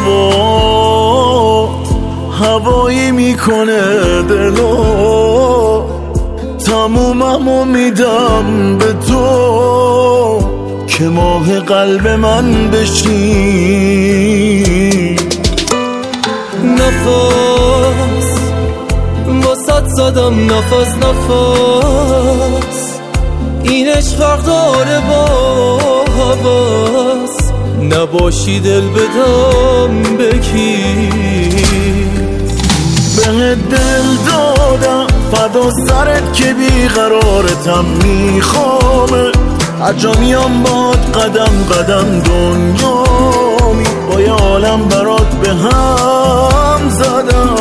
هوایی میکنه دلو، تموممو میدم به تو که ماه قلب من بشی. نفس واسط زدم، نفس این عشق فرق داره با هوس، نباشی دل بدم بکی. به دل دادم فدا سرت که بیقرارتم میخوامه، هر جا میام باد قدم قدم دنیامی، با یه عالم برات به هم زدم.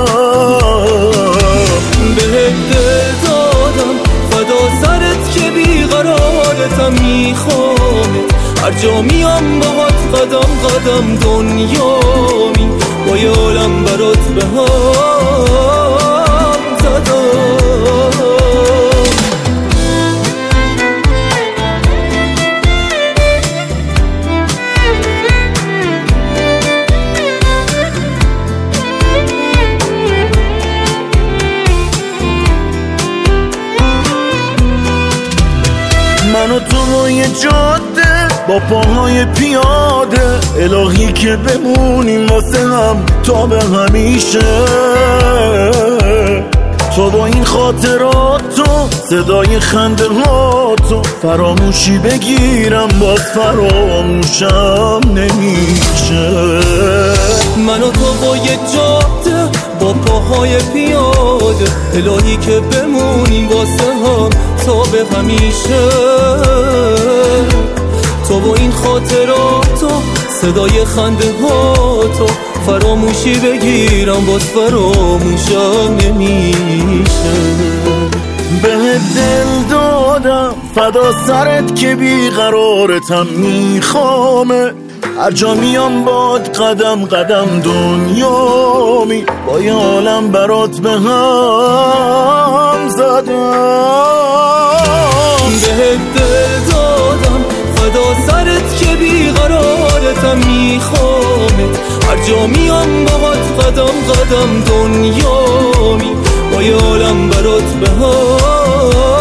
به دل دادم فدا سرت که بیقرارتم میخوامه، هر جا میام باهات قدم قدم دنیامی، با یه عالم برات به هم زدم. من و تو روی جاده با پاهای پیاده، الهی که بمونیم واسه هم تا به همیشه. تو با این خاطراتو، صدای خنده هاتو، فراموشی بگیرم باز فراموشم نمیشه. من و تو با یه جاده با پاهای پیاده، الهی که بمونیم واسه هم تا به همیشه. تو با این خاطراتو، صدای خنده هاتو، فراموشی بگیرم باز فراموشم نمیشه. به دل دادم فدا سرت که بیقرارتم میخوامه، هر جا میام باد قدم قدم دنیامی، با یه عالم برات به هم زدم. به دل دادم فدا سرت که بیقرارتم میخوامه، هر جا میام باهات قدم قدم دنیامی، با یه عالم برات به هم